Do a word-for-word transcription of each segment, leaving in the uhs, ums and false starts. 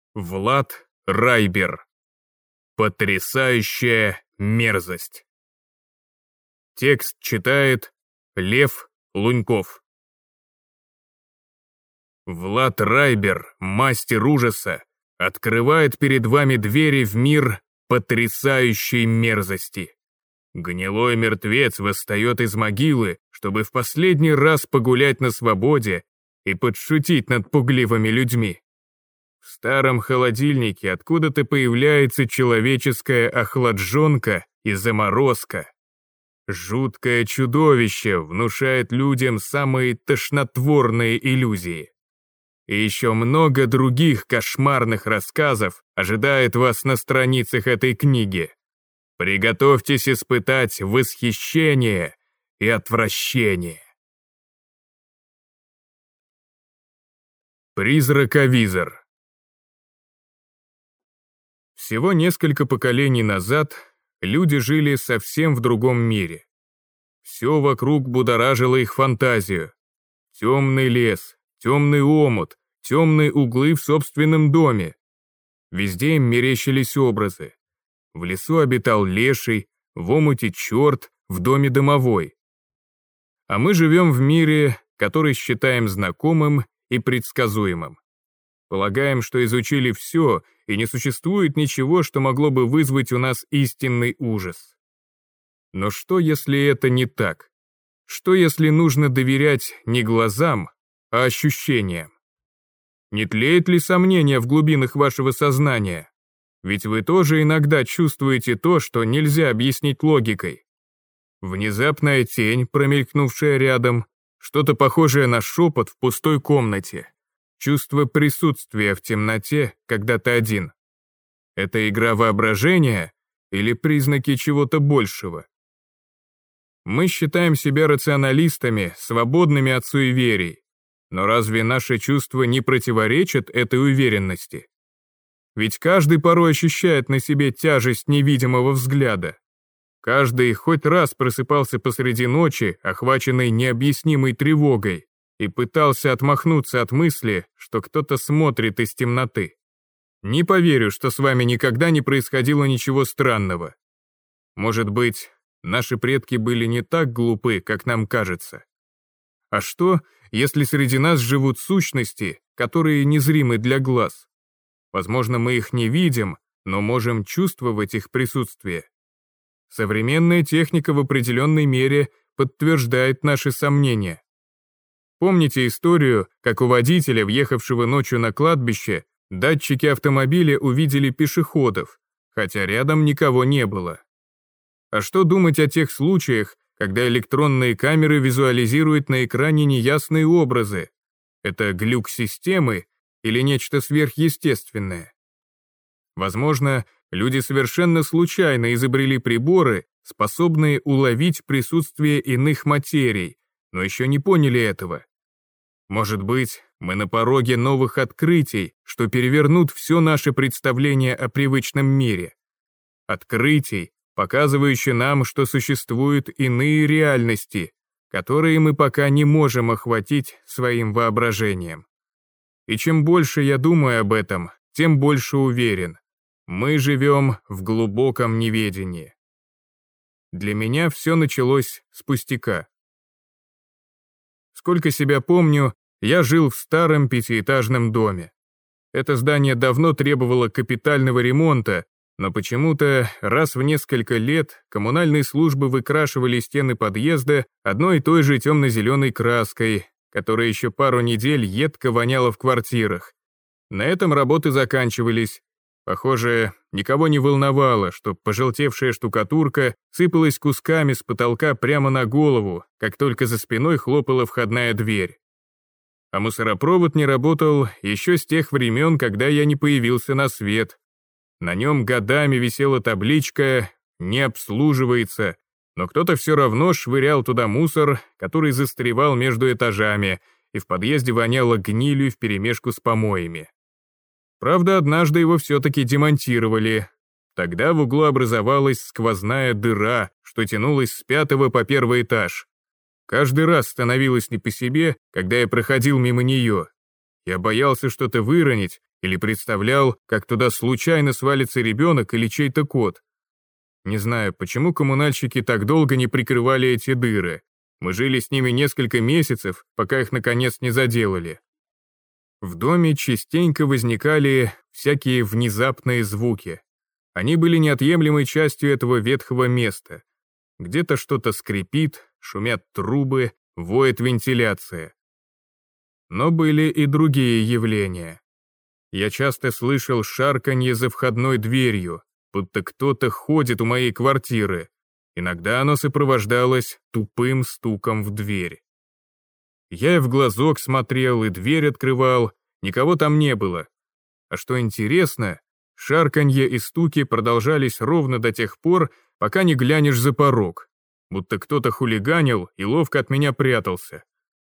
Влад Райбер. Потрясающая мерзость. Текст читает Лев Луньков. Влад Райбер, мастер ужаса, открывает перед вами двери в мир потрясающей мерзости. Гнилой мертвец восстает из могилы, чтобы в последний раз погулять на свободе и подшутить над пугливыми людьми. В старом холодильнике откуда-то появляется человеческая охладжонка и заморозка. Жуткое чудовище внушает людям самые тошнотворные иллюзии. И еще много других кошмарных рассказов ожидает вас на страницах этой книги. Приготовьтесь испытать восхищение и отвращение. Призраковизор. Всего несколько поколений назад люди жили совсем в другом мире. Все вокруг будоражило их фантазию. Темный лес, темный омут, темные углы в собственном доме. Везде им мерещились образы. В лесу обитал леший, в омуте черт, в доме домовой. А мы живем в мире, который считаем знакомым и предсказуемым. Полагаем, что изучили все, и не существует ничего, что могло бы вызвать у нас истинный ужас. Но что, если это не так? Что, если нужно доверять не глазам, а ощущениям? Не тлеет ли сомнение в глубинах вашего сознания? Ведь вы тоже иногда чувствуете то, что нельзя объяснить логикой. Внезапная тень, промелькнувшая рядом, что-то похожее на шепот в пустой комнате. Чувство присутствия в темноте, когда ты один. Это игра воображения или признаки чего-то большего? Мы считаем себя рационалистами, свободными от суеверий. Но разве наши чувства не противоречат этой уверенности? Ведь каждый порой ощущает на себе тяжесть невидимого взгляда. Каждый хоть раз просыпался посреди ночи, охваченный необъяснимой тревогой, и пытался отмахнуться от мысли, что кто-то смотрит из темноты. Не поверю, что с вами никогда не происходило ничего странного. Может быть, наши предки были не так глупы, как нам кажется. А что, если среди нас живут сущности, которые незримы для глаз? Возможно, мы их не видим, но можем чувствовать их присутствие. Современная техника в определенной мере подтверждает наши сомнения. Помните историю, как у водителя, въехавшего ночью на кладбище, датчики автомобиля увидели пешеходов, хотя рядом никого не было? А что думать о тех случаях, когда электронные камеры визуализируют на экране неясные образы? Это глюк системы или нечто сверхъестественное? Возможно, люди совершенно случайно изобрели приборы, способные уловить присутствие иных материй, но еще не поняли этого. Может быть, мы на пороге новых открытий, что перевернут все наше представление о привычном мире. Открытий, показывающих нам, что существуют иные реальности, которые мы пока не можем охватить своим воображением. И чем больше я думаю об этом, тем больше уверен. Мы живем в глубоком неведении. Для меня все началось с пустяка. Сколько себя помню, я жил в старом пятиэтажном доме. Это здание давно требовало капитального ремонта, но почему-то раз в несколько лет коммунальные службы выкрашивали стены подъезда одной и той же темно-зеленой краской, которая еще пару недель едко воняла в квартирах. На этом работы заканчивались. Похоже, никого не волновало, что пожелтевшая штукатурка сыпалась кусками с потолка прямо на голову, как только за спиной хлопала входная дверь. А мусоропровод не работал еще с тех времен, когда я не появился на свет. На нем годами висела табличка «Не обслуживается», но кто-то все равно швырял туда мусор, который застревал между этажами, и в подъезде воняло гнилью вперемешку с помоями. Правда, однажды его все-таки демонтировали. Тогда в углу образовалась сквозная дыра, что тянулась с пятого по первый этаж. Каждый раз становилось не по себе, когда я проходил мимо нее. Я боялся что-то выронить или представлял, как туда случайно свалится ребенок или чей-то кот. Не знаю, почему коммунальщики так долго не прикрывали эти дыры. Мы жили с ними несколько месяцев, пока их наконец не заделали. В доме частенько возникали всякие внезапные звуки. Они были неотъемлемой частью этого ветхого места. Где-то что-то скрипит, шумят трубы, воет вентиляция. Но были и другие явления. Я часто слышал шарканье за входной дверью, будто кто-то ходит у моей квартиры. Иногда оно сопровождалось тупым стуком в дверь. Я и в глазок смотрел, и дверь открывал, никого там не было. А что интересно, шарканье и стуки продолжались ровно до тех пор, пока не глянешь за порог, будто кто-то хулиганил и ловко от меня прятался.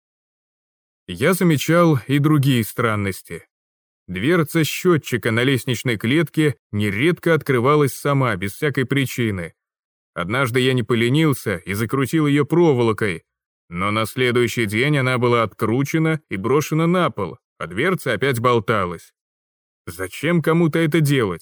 Я замечал и другие странности. Дверца счетчика на лестничной клетке нередко открывалась сама, без всякой причины. Однажды я не поленился и закрутил ее проволокой, но на следующий день она была откручена и брошена на пол, а дверца опять болталась. Зачем кому-то это делать?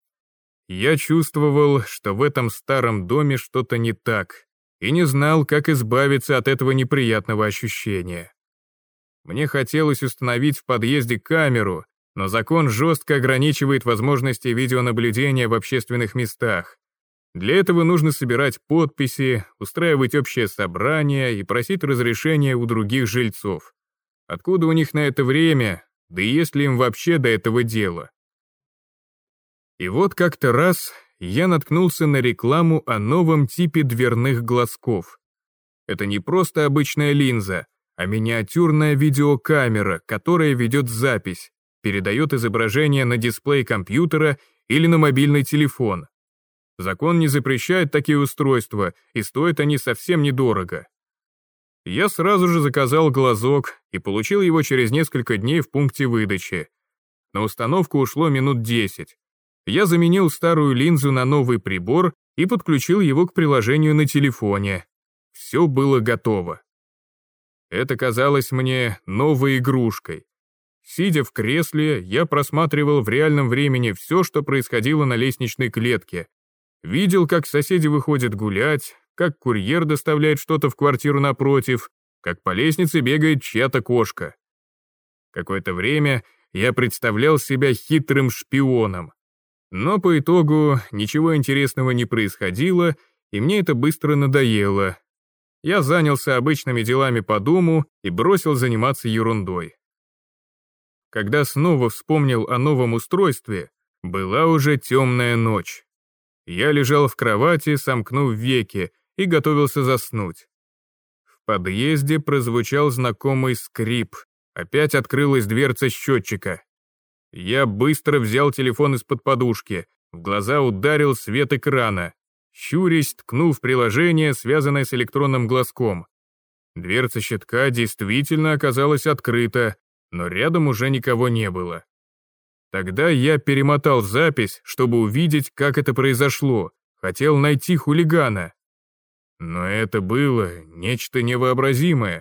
Я чувствовал, что в этом старом доме что-то не так, и не знал, как избавиться от этого неприятного ощущения. Мне хотелось установить в подъезде камеру, но закон жестко ограничивает возможности видеонаблюдения в общественных местах. Для этого нужно собирать подписи, устраивать общее собрание и просить разрешения у других жильцов. Откуда у них на это время, да и есть ли им вообще до этого дела? И вот как-то раз я наткнулся на рекламу о новом типе дверных глазков. Это не просто обычная линза, а миниатюрная видеокамера, которая ведет запись, передает изображение на дисплей компьютера или на мобильный телефон. Закон не запрещает такие устройства, и стоят они совсем недорого. Я сразу же заказал глазок и получил его через несколько дней в пункте выдачи. На установку ушло минут десять. Я заменил старую линзу на новый прибор и подключил его к приложению на телефоне. Все было готово. Это казалось мне новой игрушкой. Сидя в кресле, я просматривал в реальном времени все, что происходило на лестничной клетке. Видел, как соседи выходят гулять, как курьер доставляет что-то в квартиру напротив, как по лестнице бегает чья-то кошка. Какое-то время я представлял себя хитрым шпионом. Но по итогу ничего интересного не происходило, и мне это быстро надоело. Я занялся обычными делами по дому и бросил заниматься ерундой. Когда снова вспомнил о новом устройстве, была уже темная ночь. Я лежал в кровати, сомкнув веки, и готовился заснуть. В подъезде прозвучал знакомый скрип. Опять открылась дверца счетчика. Я быстро взял телефон из-под подушки. В глаза ударил свет экрана. Щурясь, ткнул в приложение, связанное с электронным глазком. Дверца щитка действительно оказалась открыта, но рядом уже никого не было. Тогда я перемотал запись, чтобы увидеть, как это произошло. Хотел найти хулигана. Но это было нечто невообразимое.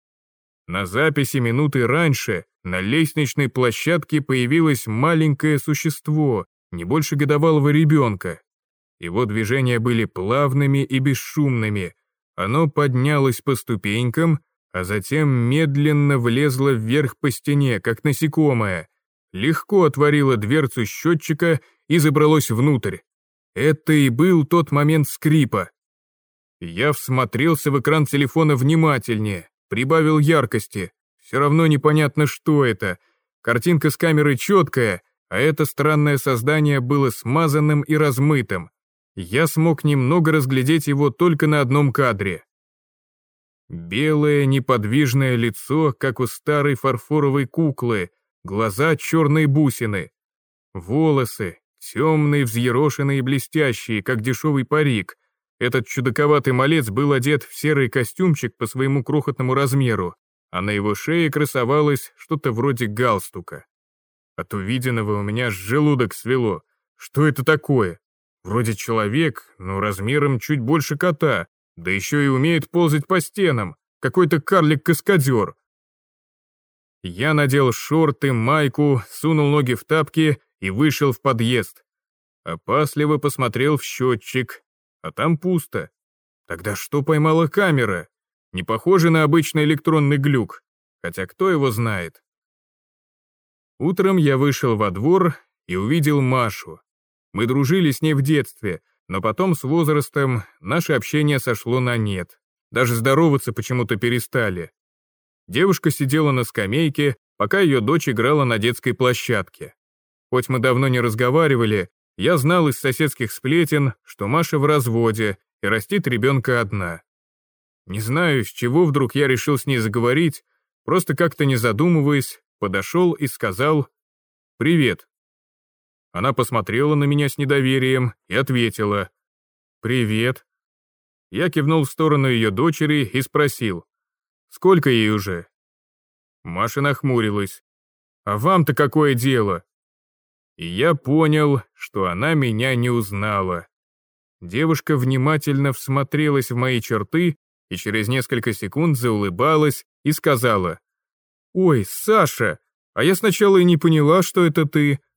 На записи минуты раньше на лестничной площадке появилось маленькое существо, не больше годовалого ребенка. Его движения были плавными и бесшумными. Оно поднялось по ступенькам, а затем медленно влезло вверх по стене, как насекомое. Легко отворило дверцу счетчика и забралось внутрь. Это и был тот момент скрипа. Я всмотрелся в экран телефона внимательнее, прибавил яркости. Все равно непонятно, что это. Картинка с камеры четкая, а это странное создание было смазанным и размытым. Я смог немного разглядеть его только на одном кадре. Белое неподвижное лицо, как у старой фарфоровой куклы, глаза черные бусины. Волосы, темные, взъерошенные и блестящие, как дешевый парик. Этот чудаковатый малец был одет в серый костюмчик по своему крохотному размеру, а на его шее красовалось что-то вроде галстука. От увиденного у меня желудок свело. Что это такое? Вроде человек, но размером чуть больше кота, да еще и умеет ползать по стенам, какой-то карлик-каскадер. Я надел шорты, майку, сунул ноги в тапки и вышел в подъезд. Опасливо посмотрел в счетчик, а там пусто. Тогда что поймала камера? Не похоже на обычный электронный глюк, хотя кто его знает. Утром я вышел во двор и увидел Машу. Мы дружили с ней в детстве, но потом с возрастом наше общение сошло на нет. Даже здороваться почему-то перестали. Девушка сидела на скамейке, пока ее дочь играла на детской площадке. Хоть мы давно не разговаривали, я знал из соседских сплетен, что Маша в разводе и растит ребенка одна. Не знаю, с чего вдруг я решил с ней заговорить, просто как-то не задумываясь, подошел и сказал «Привет». Она посмотрела на меня с недоверием и ответила «Привет». Я кивнул в сторону ее дочери и спросил «Сколько ей уже?» Маша нахмурилась. «А вам-то какое дело?» И я понял, что она меня не узнала. Девушка внимательно всмотрелась в мои черты и через несколько секунд заулыбалась и сказала «Ой, Саша, а я сначала и не поняла, что это ты.